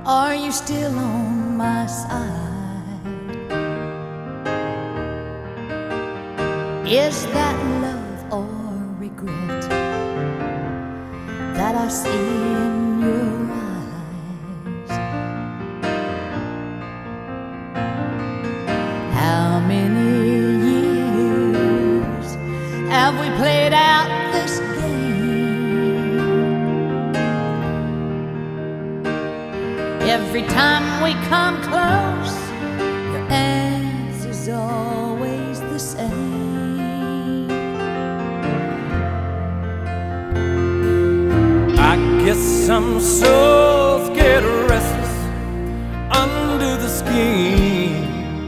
Are you still on my side? Is that love or regret that I see in your eyes? How many years have we played out this game? Every time we come close, your answer's always the same. I guess some souls get restless under the skin.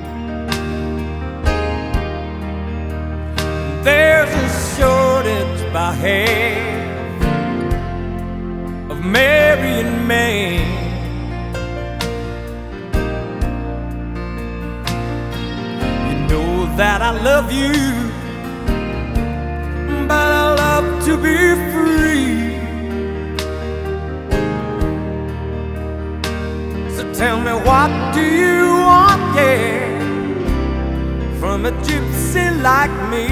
There's a shortage by half of marrying men. You know that I love you, but I love to be free. So tell me, what do you want, yeah, from a gypsy like me?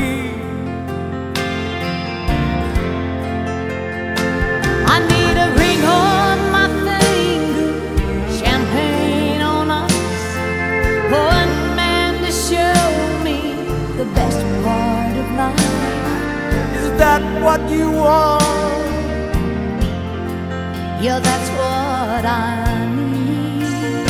I need a ring on my finger, champagne on us, one man to show me the best part of life. Is that what you want? Yeah, that's what I need.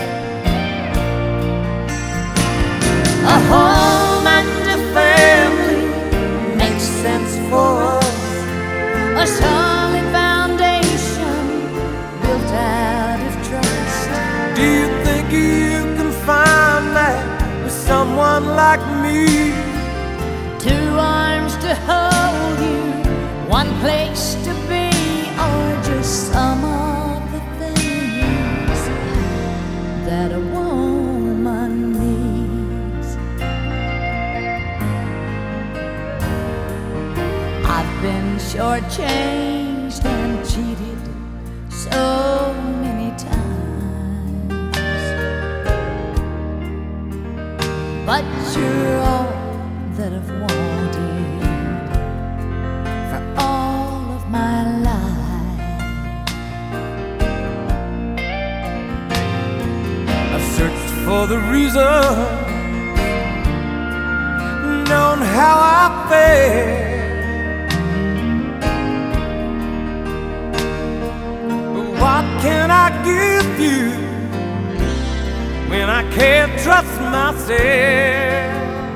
A home and a family makes sense for us. A solid foundation built out of trust. Do you think you can find that with someone like me? 2 arms to hold you, 1 place to be, or just some of the things that a woman needs. I've been shortchanged and cheated so many times, but you're all that I've wanted for all of my life. I've searched for the reason, known how I feel, but what can I give you when I can't trust myself?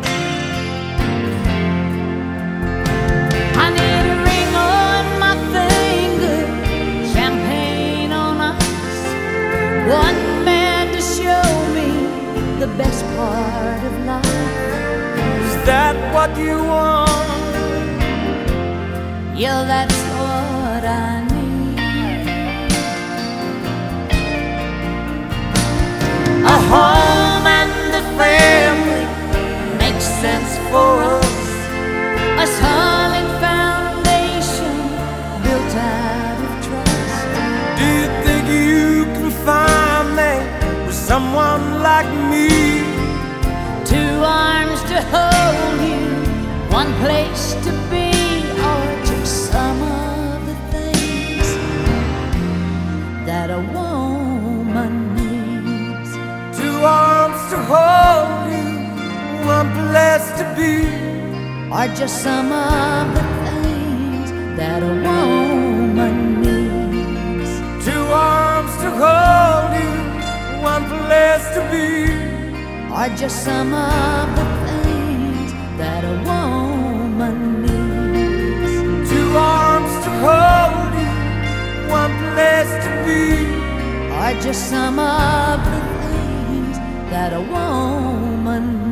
I need a ring on my finger, champagne on us, 1 man to show me the best part of life. Is that what you want? Yeah, that's what I need. A home and a family makes sense for us. A solid foundation built out of trust. Do you think you can find that with someone like me? 2 arms to hold you, 1 place to be, or just some of the things that a woman needs. 2 arms to hold you, 1 place to be, Are just some of the things that a woman needs. 2 arms to hold you, 1 place to be, Are just some of the things that a woman needs. 2 arms to hold you, 1 place to be, Are just some of the things that a woman needs.